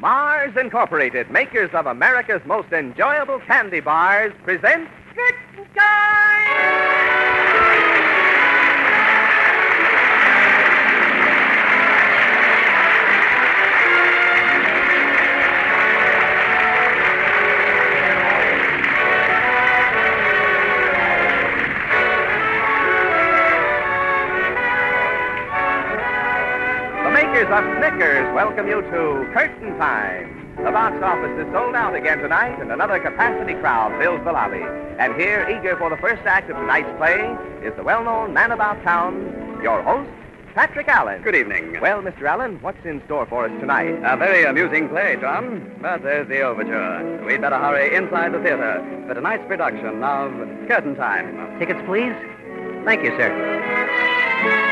Mars Incorporated, makers of America's most enjoyable candy bars, presents Curtain Time! The makers of Snickers welcome you to Curtain Time. The box office is sold out again tonight, and another capacity crowd fills the lobby. And here, eager for the first act of tonight's play, is the well-known man about town, your host, Patrick Allen. Good evening. Well, Mr. Allen, what's in store for us tonight? A very amusing play, Tom. But there's the overture. We'd better hurry inside the theater for tonight's production of Curtain Time. Tickets, please. Thank you, sir.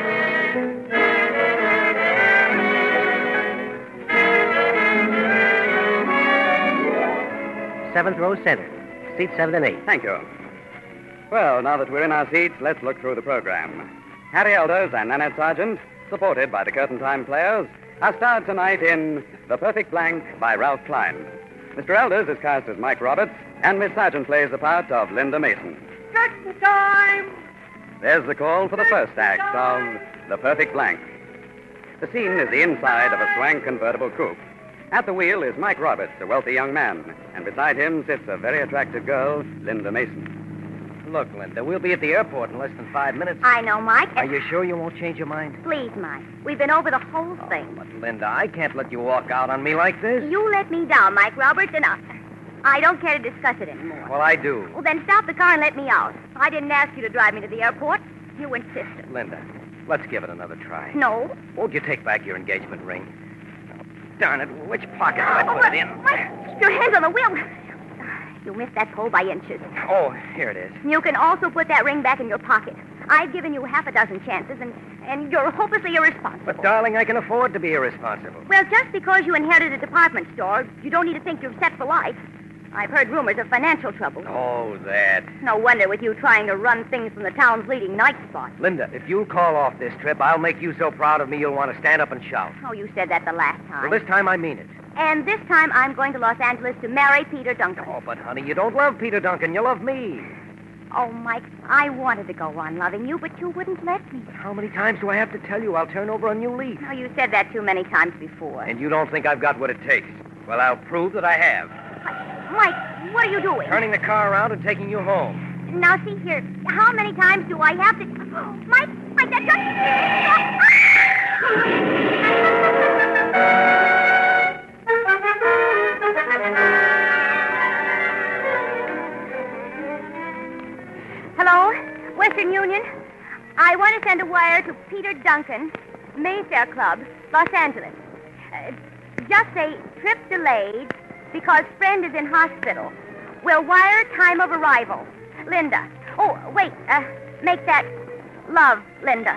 Seventh row center. Seats 7 and 8. Thank you. Well, now that we're in our seats, let's look through the program. Harry Elders and Nanette Sargent, supported by the Curtain Time players, are starred tonight in The Perfect Blank by Ralph Klein. Mr. Elders is cast as Mike Roberts, and Miss Sargent plays the part of Linda Mason. Curtain Time! There's the call for the first act of The Perfect Blank. The scene is the inside of a swank convertible coupe. At the wheel is Mike Roberts, a wealthy young man, and beside him sits a very attractive girl, Linda Mason. Look, Linda, we'll be at the airport in less than 5 minutes. I know, Mike. Are you sure you won't change your mind? Please, Mike. We've been over the whole thing. But, Linda, I can't let you walk out on me like this. You let me down, Mike Roberts, and I don't care to discuss it anymore. Well, I do. Well, then stop the car and let me out. I didn't ask you to drive me to the airport. You insisted. Linda, let's give it another try. No. Won't you take back your engagement ring? Oh, darn it, which pocket do I put it in? Mike, keep your hands on the wheel. You missed that pole by inches. Oh, here it is. You can also put that ring back in your pocket. I've given you half a dozen chances, and you're hopelessly irresponsible. But, darling, I can afford to be irresponsible. Well, just because you inherited a department store, you don't need to think you're set for life. I've heard rumors of financial trouble. Oh, that. No wonder with you trying to run things from the town's leading night spot. Linda, if you'll call off this trip, I'll make you so proud of me you'll want to stand up and shout. Oh, you said that the last time. Well, this time I mean it. And this time I'm going to Los Angeles to marry Peter Duncan. Oh, but, honey, you don't love Peter Duncan. You love me. Oh, Mike, I wanted to go on loving you, but you wouldn't let me. But how many times do I have to tell you I'll turn over a new leaf? Oh, you said that too many times before. And you don't think I've got what it takes. Well, I'll prove that I have. Mike, what are you doing? Turning the car around and taking you home. Now, see here. How many times do I have to... Mike, that's not... Hello, Western Union. I want to send a wire to Peter Duncan, Mayfair Club, Los Angeles. Just say trip delayed because friend is in hospital. Will wire time of arrival. Linda. Oh, wait. Make that love, Linda.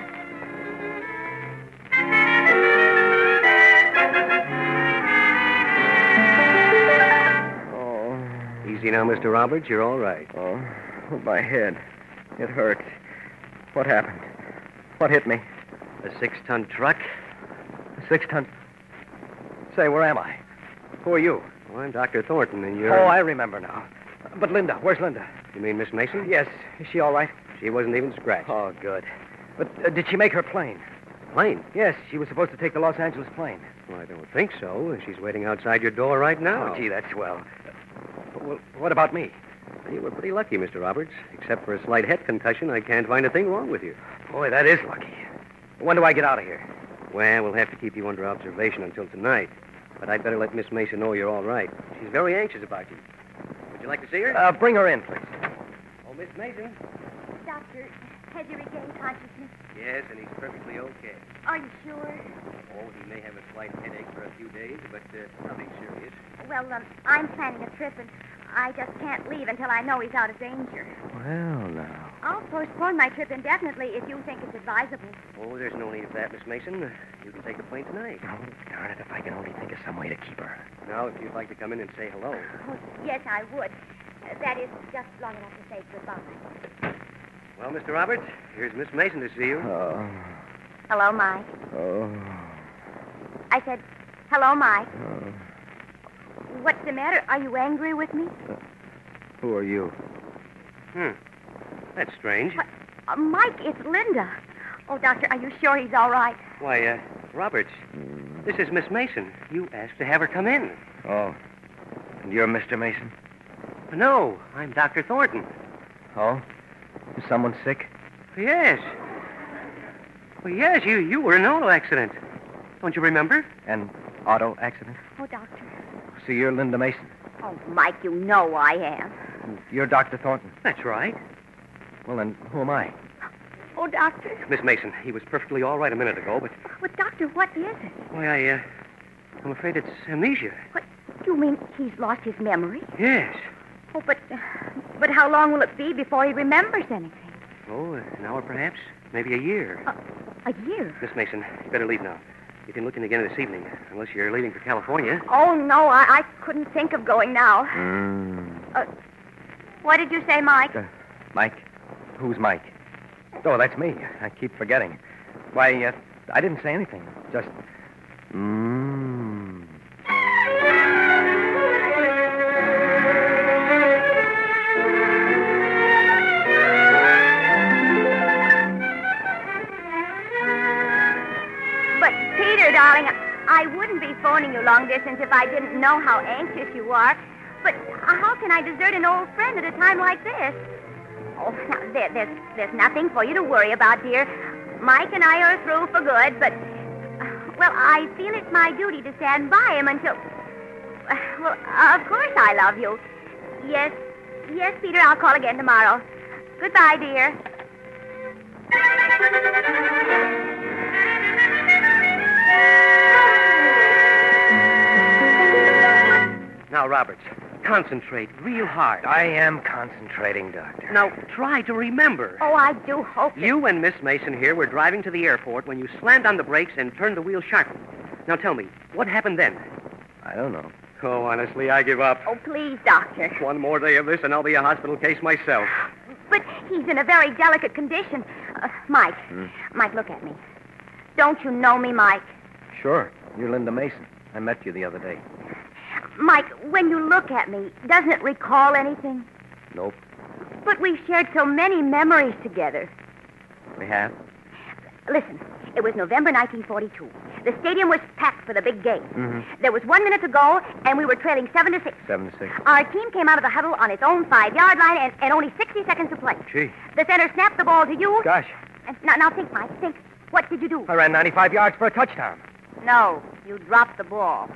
Oh. Easy now, Mr. Roberts. You're all right. Oh, my head. It hurts. What happened? What hit me? A 6-ton truck? A 6-ton... Say, where am I? Who are you? Well, I'm Dr. Thornton, and you're... Oh, I remember now. But Linda, where's Linda? You mean Miss Mason? Yes. Is she all right? She wasn't even scratched. Oh, good. But did she make her plane? Plane? Yes, she was supposed to take the Los Angeles plane. Well, I don't think so. She's waiting outside your door right now. Oh, gee, that's swell. Well, what about me? You were pretty lucky, Mr. Roberts. Except for a slight head concussion, I can't find a thing wrong with you. Boy, that is lucky. When do I get out of here? Well, we'll have to keep you under observation until tonight. But I'd better let Miss Mason know you're all right. She's very anxious about you. Would you like to see her? Bring her in, please. Oh, Miss Mason? Doctor, has he regained consciousness? Yes, and he's perfectly okay. Are you sure? Oh, he may have a slight headache for a few days, but nothing serious. Well, I'm planning a trip, and I just can't leave until I know he's out of danger. Well, now. I'll postpone my trip indefinitely if you think it's advisable. Oh, there's no need of that, Miss Mason. You can take the plane tonight. Oh, darn it, if I can only think of some way to keep her. Now, if you'd like to come in and say hello. Oh, yes, I would. That is just long enough to say goodbye. Well, Mr. Roberts, here's Miss Mason to see you. Oh. Hello, Mike. Oh. I said, Hello, Mike. Oh, What's the matter? Are you angry with me? who are you? That's strange. What? Mike, it's Linda. Oh, Doctor, are you sure he's all right? Why, Roberts, this is Miss Mason. You asked to have her come in. Oh, and you're Mr. Mason? No, I'm Dr. Thornton. Oh? Is someone sick? Yes. Well, yes, you were in an auto accident. Don't you remember? An auto accident? Oh, Doctor. So you're Linda Mason? Oh, Mike, you know I am. And you're Dr. Thornton? That's right. Well, then, who am I? Oh, Doctor. Miss Mason, he was perfectly all right a minute ago, but... But, Doctor, what is it? Why, I'm afraid it's amnesia. What? You mean he's lost his memory? Yes. Oh, but how long will it be before he remembers anything? Oh, an hour perhaps. Maybe a year. A year? Miss Mason, you better leave now. You can look in again this evening, unless you're leaving for California. Oh, no, I couldn't think of going now. Mm. What did you say, Mike? Mike? Who's Mike? Oh, that's me. I keep forgetting. Why, I didn't say anything. Just... But, Peter, darling, I wouldn't be phoning you long distance if I didn't know how anxious you are. But how can I desert an old friend at a time like this? Oh, now, there's nothing for you to worry about, dear. Mike and I are through for good, but, well, I feel it's my duty to stand by him until... Well, of course I love you. Yes, Peter, I'll call again tomorrow. Goodbye, dear. Now, Roberts, concentrate real hard. I am concentrating, Doctor. Now, try to remember. Oh, I do hope that... You and Miss Mason here were driving to the airport when you slammed on the brakes and turned the wheel sharply. Now, tell me, what happened then? I don't know. Oh, honestly, I give up. Oh, please, Doctor. One more day of this, and I'll be a hospital case myself. But he's in a very delicate condition. Mike. Mike, look at me. Don't you know me, Mike? Sure. You're Linda Mason. I met you the other day. Mike, when you look at me, doesn't it recall anything? Nope. But we've shared so many memories together. We have? Listen, it was November 1942. The stadium was packed for the big game. Mm-hmm. There was 1 minute to go, and we were trailing 7-6. 7-6. Our team came out of the huddle on its own 5-yard line and only 60 seconds to play. Gee. The center snapped the ball to you. Gosh. And now think, Mike, think. What did you do? I ran 95 yards for a touchdown. No, you dropped the ball.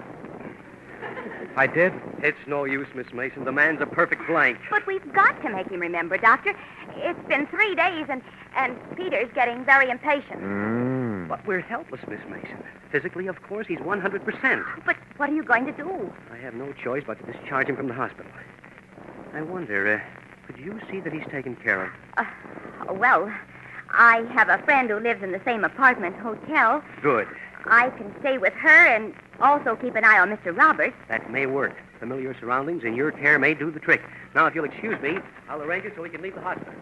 I did? It's no use, Miss Mason. The man's a perfect blank. But we've got to make him remember, Doctor. It's been 3 days, and Peter's getting very impatient. But we're helpless, Miss Mason. Physically, of course, he's 100%. But what are you going to do? I have no choice but to discharge him from the hospital. I wonder, could you see that he's taken care of? Well, I have a friend who lives in the same apartment hotel. Good. I can stay with her and also keep an eye on Mr. Roberts. That may work. Familiar surroundings and your care may do the trick. Now, if you'll excuse me, I'll arrange it so he can leave the hospital.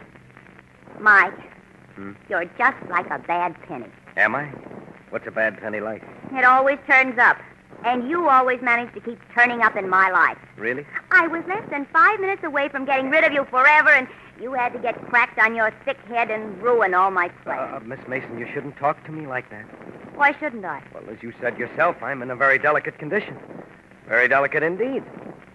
Mike, you're just like a bad penny. Am I? What's a bad penny like? It always turns up. And you always manage to keep turning up in my life. Really? I was less than 5 minutes away from getting rid of you forever, and you had to get cracked on your thick head and ruin all my plans. Miss Mason, you shouldn't talk to me like that. Why shouldn't I? Well, as you said yourself, I'm in a very delicate condition. Very delicate indeed.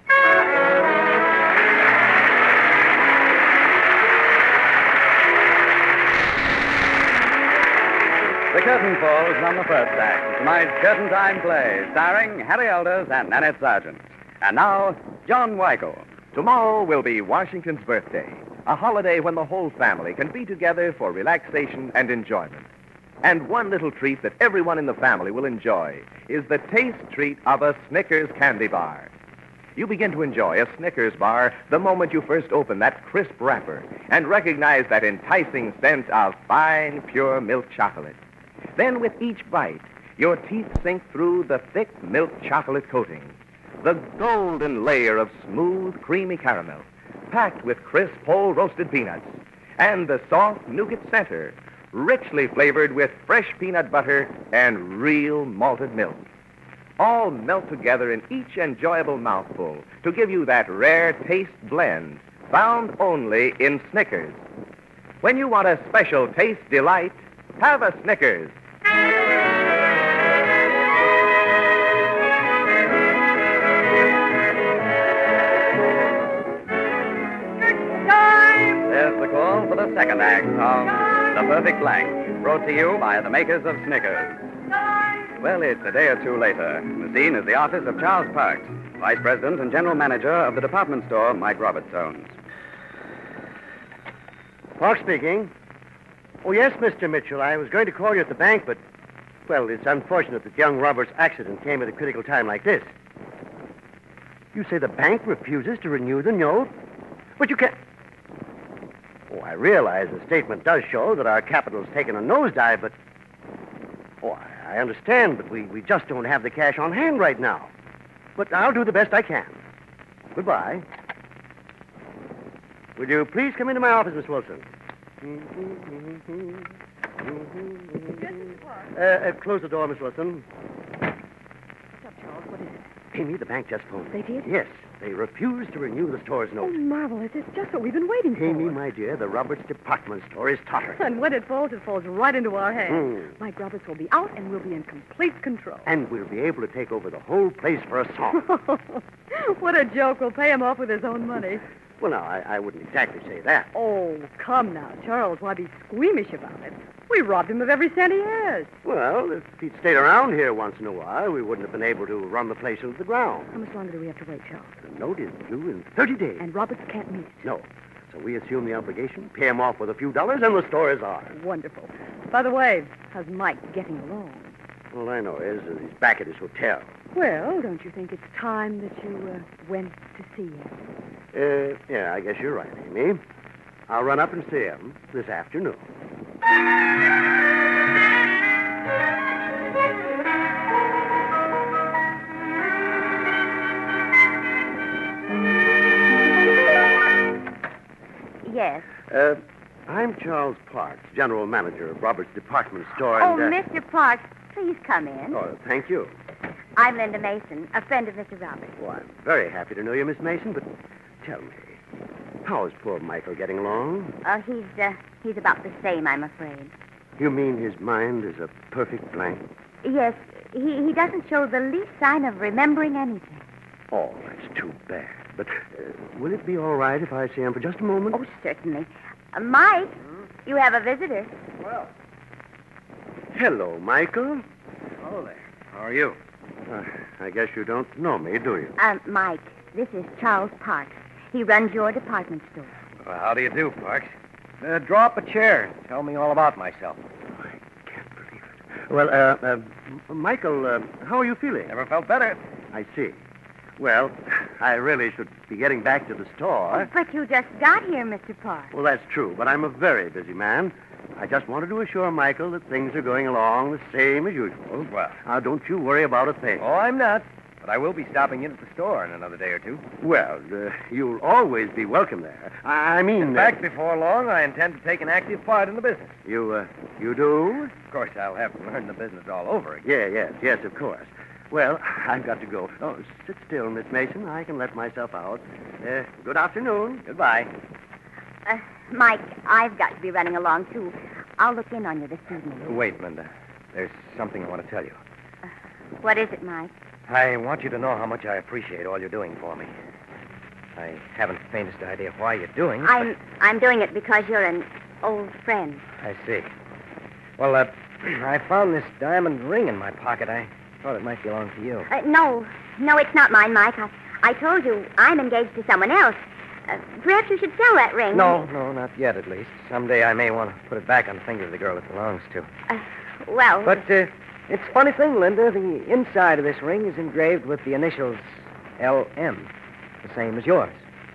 The curtain falls on the first act of tonight's Curtain Time play, starring Harry Elders and Nanette Sargent. And now, John Weigel. Tomorrow will be Washington's birthday, a holiday when the whole family can be together for relaxation and enjoyment. And one little treat that everyone in the family will enjoy is the taste treat of a Snickers candy bar. You begin to enjoy a Snickers bar the moment you first open that crisp wrapper and recognize that enticing scent of fine, pure milk chocolate. Then with each bite, your teeth sink through the thick milk chocolate coating, the golden layer of smooth, creamy caramel, packed with crisp, whole roasted peanuts, and the soft nougat center, richly flavored with fresh peanut butter and real malted milk. all melt together in each enjoyable mouthful to give you that rare taste blend found only in Snickers. When you want a special taste delight, have a Snickers. There's the call for the second act of The Perfect Blank, brought to you by the makers of Snickers. Well, it's a day or two later. The scene is the office of Charles Parks, Vice President and General Manager of the department store Mike Roberts owns. Park speaking. Oh, yes, Mr. Mitchell. I was going to call you at the bank, but, well, it's unfortunate that young Robert's accident came at a critical time like this. You say the bank refuses to renew the note? But you can't... Oh, I realize the statement does show that our capital's taken a nosedive, but... Oh, I understand, but we just don't have the cash on hand right now. But I'll do the best I can. Goodbye. Would you please come into my office, Miss Wilson? Close the door, Miss Wilson. What's up, Charles? What is it? Amy, the bank just phoned. They did? Yes. They refused to renew the store's Oh, note. marvelous. It's just what we've been waiting for. Amy, my dear, the Roberts department store is tottering. And when it falls right into our hands. Mike Roberts will be out, and we'll be in complete control. And we'll be able to take over the whole place for a song. What a joke. We'll pay him off with his own money. Well, now, I wouldn't exactly say that. Oh, come now, Charles. Why be squeamish about it? We robbed him of every cent he has. Well, if he'd stayed around here once in a while, we wouldn't have been able to run the place into the ground. How much longer do we have to wait, Charles? The note is due in 30 days. And Roberts can't meet it. No. So we assume the obligation, pay him off with a few dollars, and the store is ours. Wonderful. By the way, how's Mike getting along? All I know is that he's back at his hotel. Well, don't you think it's time that you went to see him? Yeah, I guess you're right, Amy. I'll run up and see him this afternoon. Yes. I'm Charles Parks, general manager of Robert's department store. Oh, And, Mr. Parks, please come in. Oh, thank you. I'm Linda Mason, a friend of Mr. Roberts. Well, I'm very happy to know you, Miss Mason, but tell me, how's poor Michael getting along? Oh, he's about the same, I'm afraid. You mean his mind is a perfect blank? Yes, he doesn't show the least sign of remembering anything. Oh, that's too bad. But will it be all right if I see him for just a moment? Oh, certainly. Mike, you have a visitor. Well. Hello, Michael. Hello there. How are you? I guess you don't know me, do you? Mike, this is Charles Parks. He runs your department store. Well, how do you do, Parks? Draw up a chair and tell me all about myself. I can't believe it. Well, Michael, how are you feeling? Never felt better. I see. Well, I really should be getting back to the store. But you just got here, Mr. Parks. Well, that's true, but I'm a very busy man. I just wanted to assure Michael that things are going along the same as usual. Well. Now, don't you worry about a thing. Oh, I'm not. But I will be stopping in at the store in another day or two. Well, you'll always be welcome there. I mean... In fact, before long, I intend to take an active part in the business. You do? Of course, I'll have to learn the business all over again. Yes, of course. Well, I've got to go. Oh, sit still, Miss Mason. I can let myself out. Good afternoon. Goodbye. Mike, I've got to be running along, too. I'll look in on you this evening. Wait, Linda. There's something I want to tell you. What is it, Mike? I want you to know how much I appreciate all you're doing for me. I haven't the faintest idea why you're doing it. I'm doing it because you're an old friend. I see. Well, I found this diamond ring in my pocket. I thought it might belong to you. No, it's not mine, Mike. I told you I'm engaged to someone else. Perhaps you should sell that ring. No, not yet, at least. Someday I may want to put it back on the finger of the girl it belongs to. Well... But, it's a funny thing, Linda. The inside of this ring is engraved with the initials L.M., the same as yours.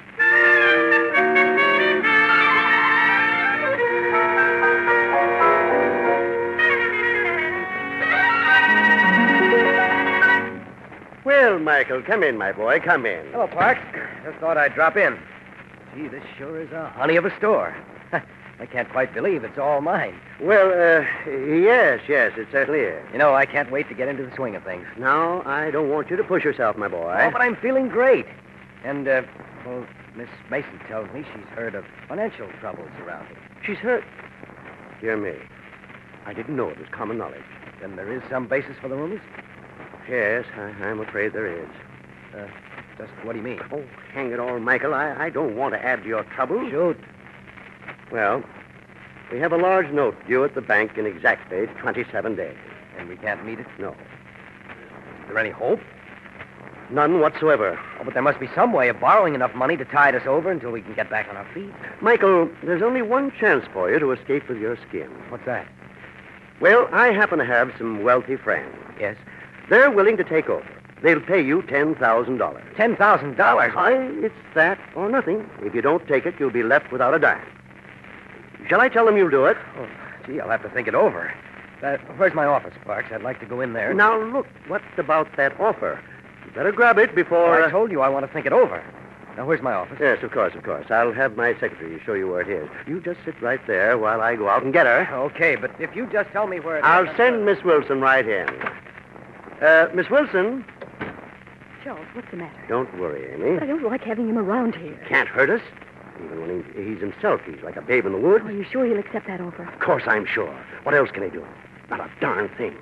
Well, Michael, come in, my boy. Come in. Hello, Parks. Just thought I'd drop in. Gee, this sure is a honey of a store. I can't quite believe it's all mine. Well, yes, it certainly is. You know, I can't wait to get into the swing of things. Now, I don't want you to push yourself, my boy. Oh, but I'm feeling great. And, well, Miss Mason tells me she's heard of financial troubles around here. She's hurt. Dear me. I didn't know it was common knowledge. Then there is some basis for the rumors? Yes, I'm afraid there is. Just what do you mean? Oh, hang it all, Michael. I don't want to add to your trouble. Shoot. Well, we have a large note due at the bank in exactly 27 days. And we can't meet it? No. Is there any hope? None whatsoever. Oh, but there must be some way of borrowing enough money to tide us over until we can get back on our feet. Michael, there's only one chance for you to escape with your skin. What's that? Well, I happen to have some wealthy friends. Yes? They're willing to take over. They'll pay you $10,000. $10,000? It's that or nothing. If you don't take it, you'll be left without a dime. Shall I tell them you'll do it? Oh, gee, I'll have to think it over. Where's my office, Parks? I'd like to go in there. Now, look, what about that offer? You better grab it before... I told you I want to think it over. Now, where's my office? Yes, of course. I'll have my secretary show you where it is. You just sit right there while I go out and get her. Okay, but if you just tell me where it is... I'll send Miss Wilson right in. Miss Wilson? Charles, what's the matter? Don't worry, Amy. I don't like having him around here. Can't hurt us. Even when he's himself, he's like a babe in the woods. Are you sure he'll accept that offer? Of course I'm sure. What else can he do? Not a darn thing.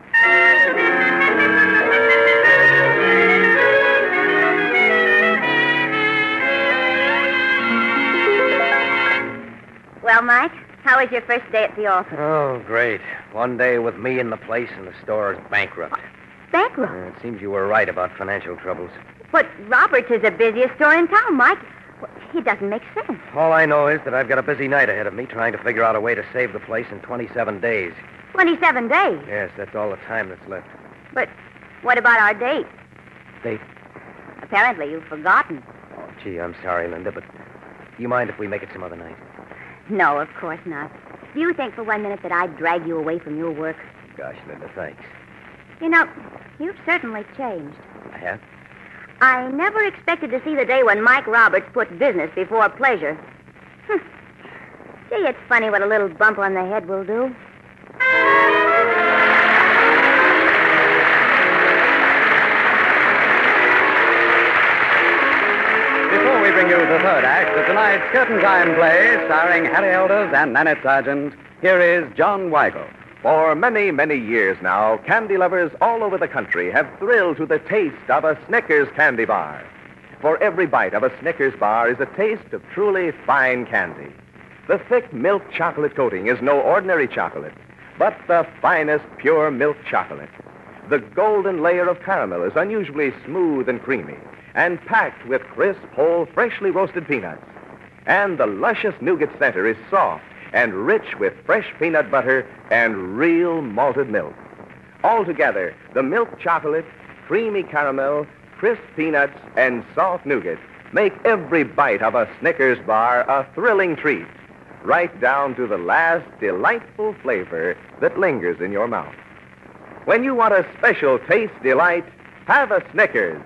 Well, Mike, how was your first day at the office? Oh, great. One day with me in the place and the store is bankrupt. Bankrupt? It seems you were right about financial troubles. But Roberts is the busiest store in town, Mike. Well, he doesn't make sense. All I know is that I've got a busy night ahead of me trying to figure out a way to save the place in 27 days. 27 days? Yes, that's all the time that's left. But what about our date? Date? Apparently you've forgotten. Oh, gee, I'm sorry, Linda, but do you mind if we make it some other night? No, of course not. Do you think for 1 minute that I'd drag you away from your work? Gosh, Linda, thanks. You know, you've certainly changed. I have? I never expected to see the day when Mike Roberts put business before pleasure. Gee, it's funny what a little bump on the head will do. Before we bring you the third act of tonight's Curtain Time play, starring Harry Elders and Nanette Sargent, here is John Weigel. For many, many years now, candy lovers all over the country have thrilled to the taste of a Snickers candy bar. For every bite of a Snickers bar is a taste of truly fine candy. The thick milk chocolate coating is no ordinary chocolate, but the finest pure milk chocolate. The golden layer of caramel is unusually smooth and creamy, and packed with crisp, whole, freshly roasted peanuts. And the luscious nougat center is soft and rich with fresh peanut butter and real malted milk. Altogether, the milk chocolate, creamy caramel, crisp peanuts, and soft nougat make every bite of a Snickers bar a thrilling treat, right down to the last delightful flavor that lingers in your mouth. When you want a special taste delight, have a Snickers.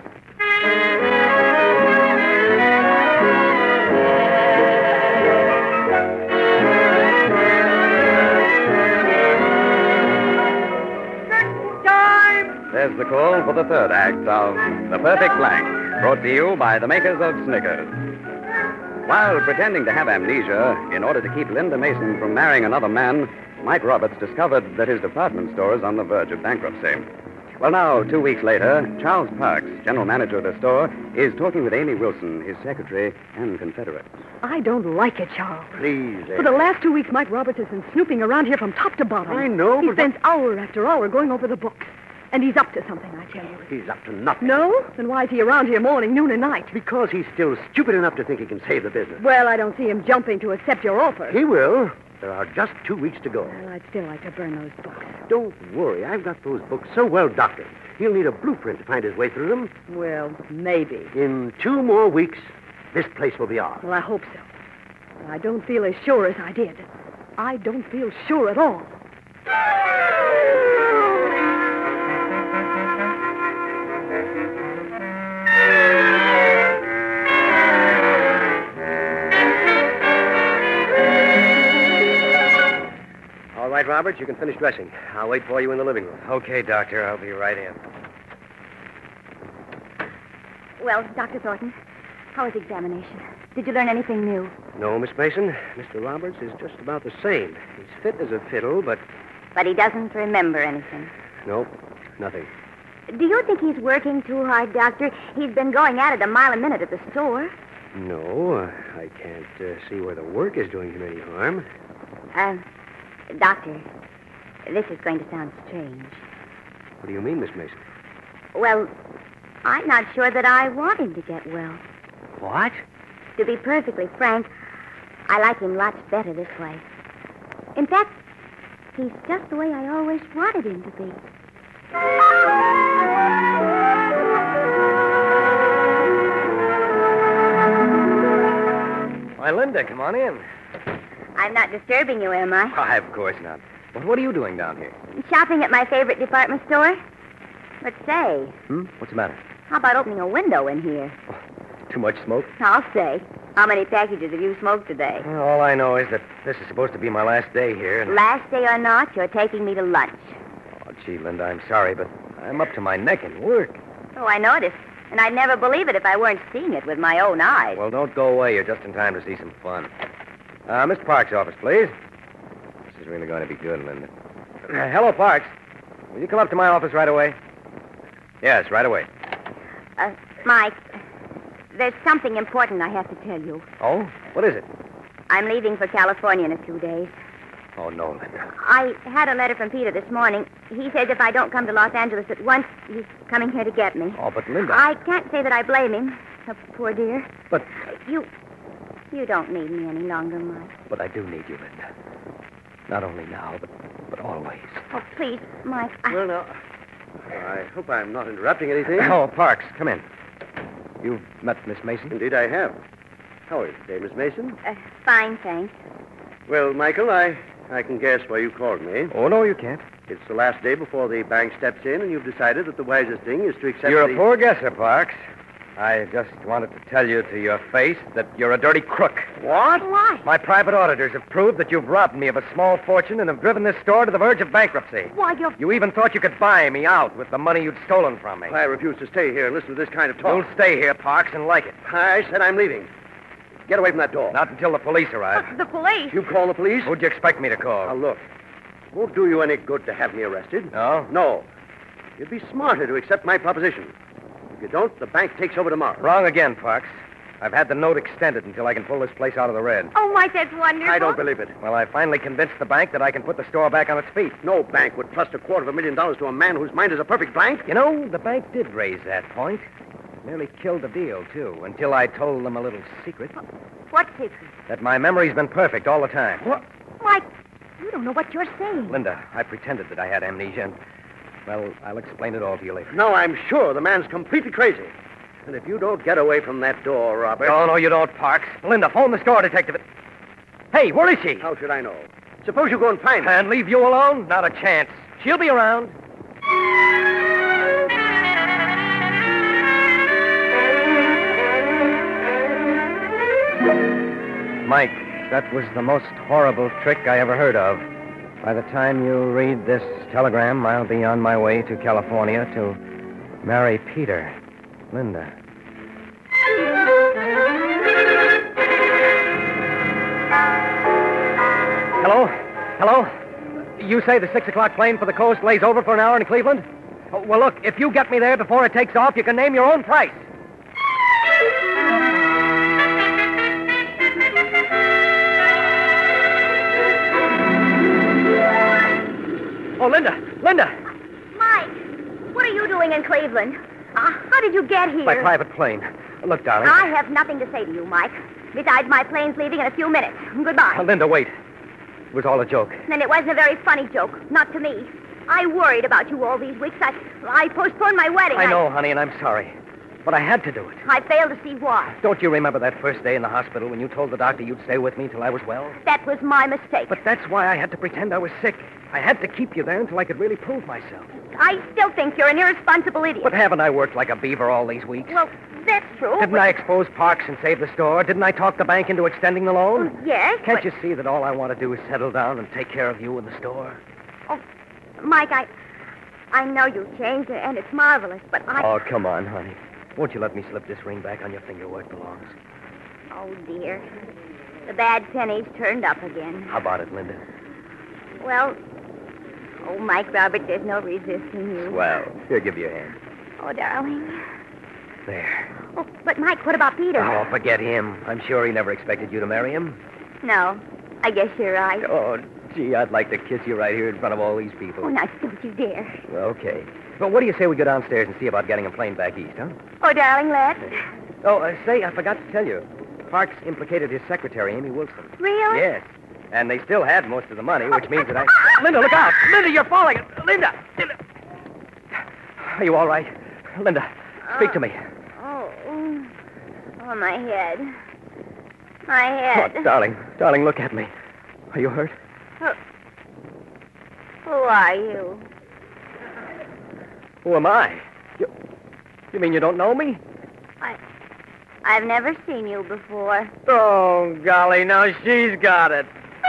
There's the call for the third act of The Perfect Blank, brought to you by the makers of Snickers. While pretending to have amnesia in order to keep Linda Mason from marrying another man, Mike Roberts discovered that his department store is on the verge of bankruptcy. Well, now, 2 weeks later, Charles Parks, general manager of the store, is talking with Amy Wilson, his secretary and confederate. I don't like it, Charles. Please, For the last 2 weeks, Mike Roberts has been snooping around here from top to bottom. I know, He but- spends hour after hour going over the books. And he's up to something, I tell you. He's up to nothing. No? Then why is he around here morning, noon, and night? Because he's still stupid enough to think he can save the business. Well, I don't see him jumping to accept your offer. He will. There are just 2 weeks to go. Well, I'd still like to burn those books. Don't worry. I've got those books so well doctored. He'll need a blueprint to find his way through them. Well, maybe. In 2 more weeks, this place will be ours. Well, I hope so. But I don't feel as sure as I did. I don't feel sure at all. Roberts. You can finish dressing. I'll wait for you in the living room. Okay, Doctor. I'll be right in. Well, Dr. Thornton, how was the examination? Did you learn anything new? No, Miss Mason. Mr. Roberts is just about the same. He's fit as a fiddle, but... But he doesn't remember anything. No, nothing. Do you think he's working too hard, Doctor? He's been going at it a mile a minute at the store. No, I can't see where the work is doing him any harm. Doctor, this is going to sound strange. What do you mean, Miss Mason? Well, I'm not sure that I want him to get well. What? To be perfectly frank, I like him lots better this way. In fact, he's just the way I always wanted him to be. Why, Linda, come on in. I'm not disturbing you, am I? Why, of course not. But what are you doing down here? Shopping at my favorite department store? But say, What's the matter? how about opening a window in here? Too much smoke? I'll say. How many packages have you smoked today? Well, all I know is that this is supposed to be my last day here. And... Last day or not, you're taking me to lunch. Oh, gee, Linda, I'm sorry, but I'm up to my neck in work. Oh, I noticed. And I'd never believe it if I weren't seeing it with my own eyes. Well, don't go away. You're just in time to see some fun. Miss Parks' office, please. This is really going to be good, Linda. Hello, Parks. Will you come up to my office right away? Yes, right away. Mike, there's something important I have to tell you. Oh? What is it? I'm leaving for California in a few days. Oh, no, Linda. I had a letter from Peter this morning. He says if I don't come to Los Angeles at once, he's coming here to get me. Oh, but Linda... I can't say that I blame him, the poor dear. But... You don't need me any longer, Mike. But I do need you, Linda. Not only now, but always. Oh, please, Mike. Well, now, I hope I'm not interrupting anything. Oh, Parks, come in. You've met Miss Mason? Indeed, I have. How are you today, Miss Mason? Fine, thanks. Well, Michael, I can guess why you called me. Oh, no, you can't. It's the last day before the bank steps in, and you've decided that the wisest thing is to accept You're the... a poor guesser, Parks. I just wanted to tell you to your face that you're a dirty crook. What? Why? My private auditors have proved that you've robbed me of a small fortune and have driven this store to the verge of bankruptcy. Why, you're... You even thought you could buy me out with the money you'd stolen from me. I refuse to stay here and listen to this kind of talk. You'll stay here, Parks, and like it. I said I'm leaving. Get away from that door. Not until the police arrive. The police? You call the police? Who'd you expect me to call? Now, look. It won't do you any good to have me arrested. No? No. You'd be smarter to accept my proposition. If you don't, the bank takes over tomorrow. Wrong again, Parks. I've had the note extended until I can pull this place out of the red. Oh, Mike, that's wonderful. I don't believe it. Well, I finally convinced the bank that I can put the store back on its feet. No bank would trust $250,000 to a man whose mind is a perfect blank. You know, the bank did raise that point. Nearly killed the deal, too, until I told them a little secret. What secret? That my memory's been perfect all the time. What? Mike, you don't know what you're saying. Linda, I pretended that I had amnesia, and, well, I'll explain it all to you later. No, I'm sure the man's completely crazy. And if you don't get away from that door, Robert... No, you don't, Parks. Linda, phone the store detective. Hey, where is she? How should I know? Suppose you go and find her. And leave you alone? Not a chance. She'll be around. Mike, that was the most horrible trick I ever heard of. By the time you read this telegram, I'll be on my way to California to marry Peter. Linda. Hello? Hello? You say the 6 o'clock plane for the coast lays over for an hour in Cleveland? Oh, well, look, if you get me there before it takes off, you can name your own price. Oh, Linda! Linda! Mike, what are you doing in Cleveland? How did you get here? By private plane. Look, darling. I have nothing to say to you, Mike. Besides, my plane's leaving in a few minutes. Goodbye. Linda, wait. It was all a joke. And it wasn't a very funny joke. Not to me. I worried about you all these weeks. I postponed my wedding. I know, honey, and I'm sorry. But I had to do it. I failed to see why. Don't you remember that first day in the hospital when you told the doctor you'd stay with me till I was well? That was my mistake. But that's why I had to pretend I was sick. I had to keep you there until I could really prove myself. I still think you're an irresponsible idiot. But haven't I worked like a beaver all these weeks? Well, that's true. Didn't I expose Parks and save the store? Didn't I talk the bank into extending the loan? Yes, Can't but... you see that all I want to do is settle down and take care of you and the store? Oh, Mike, I know you changed, and it's marvelous, but I... Oh, come on, honey. Won't you let me slip this ring back on your finger where it belongs? Oh, dear. The bad penny's turned up again. How about it, Linda? Well... Oh, Mike Robert, there's no resisting you. Well, here, give you a hand. Oh, darling. There. Oh, but Mike, what about Peter? Oh, forget him. I'm sure he never expected you to marry him. No, I guess you're right. Oh, gee, I'd like to kiss you right here in front of all these people. Oh, now, don't you dare. Okay. Well, what do you say we go downstairs and see about getting a plane back east, huh? Oh, darling, let's. Oh, say, I forgot to tell you. Parks implicated his secretary, Amy Wilson. Really? Yes. And they still had most of the money, which means that I... Linda, look out! Linda, you're falling! Linda! Are you all right? Linda, speak to me. Oh, my head. My head. Oh, darling, look at me. Are you hurt? Who are you? Who am I? You mean you don't know me? I've never seen you before. Oh, golly, now she's got it.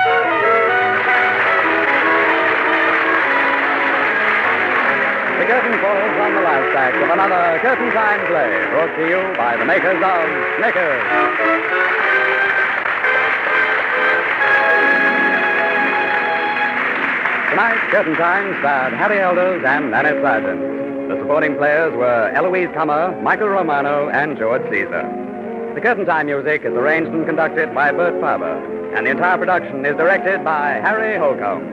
The curtain falls on the last act of another Curtain Time play, brought to you by the makers of Snickers. Tonight's Curtain Time starred Harry Elders and Nanette Sargent. The supporting players were Eloise Comer, Michael Romano, and George Caesar. The Curtain Time music is arranged and conducted by Bert Faber, and the entire production is directed by Harry Holcomb.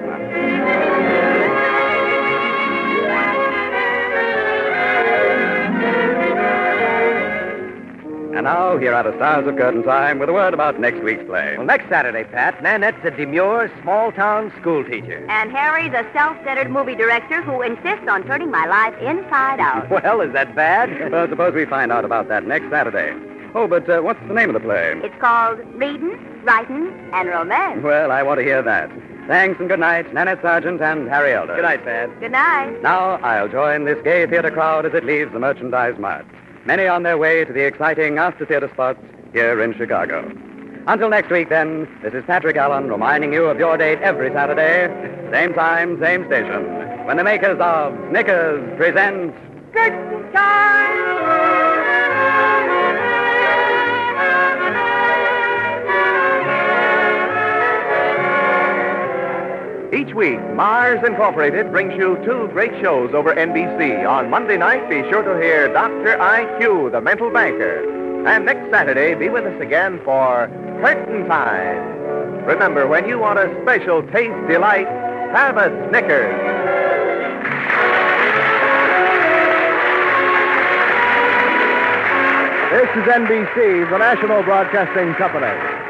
And now, here are the stars of Curtain Time with a word about next week's play. Well, next Saturday, Pat, Nanette's a demure, small-town school teacher. And Harry's a self-centered movie director who insists on turning my life inside out. Well, is that bad? Well, suppose we find out about that next Saturday. Oh, but what's the name of the play? It's called Reading, Writing, and Romance. Well, I want to hear that. Thanks and good night, Nanette Sargent and Harry Elder. Good night, Pat. Good night. Now, I'll join this gay theater crowd as it leaves the Merchandise Mart. Many on their way to the exciting after-theater spots here in Chicago. Until next week, then, this is Patrick Allen reminding you of your date every Saturday, same time, same station, when the makers of Snickers present Curtain Time! Each week, Mars Incorporated brings you two great shows over NBC. On Monday night, be sure to hear Dr. IQ, the mental banker. And next Saturday, be with us again for Curtain Time. Remember, when you want a special taste delight, have a Snickers. This is NBC, the National Broadcasting Company.